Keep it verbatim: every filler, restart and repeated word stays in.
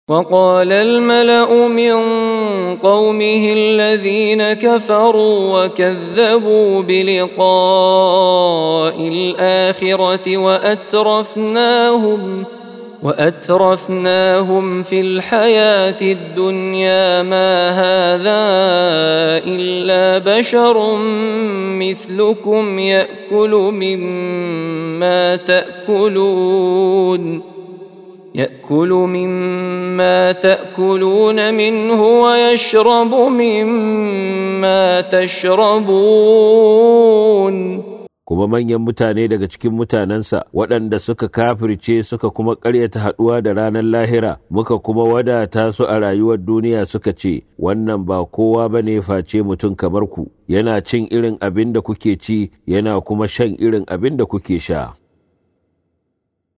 وقال الملأ من قومه الذين كفروا وكذبوا بلقاء الآخرة وأترفناهم وأترفناهم في الحياة الدنيا ما هذا إلا بشر مثلكم يأكل مما تأكلون يأكل مما تأكلون منه ويشرب مما تشربون. kuma manyan mutane daga cikin mutanensa waɗanda suka kafirce suka kuma ƙaryata haɗuwa da ranar lahira muka kuma wadata su a rayuwar duniya suka ce wannan ba kowa bane face mutum kamar ku yana cin irin abin da kuke ci yana kuma shan irin abin da kuke sha.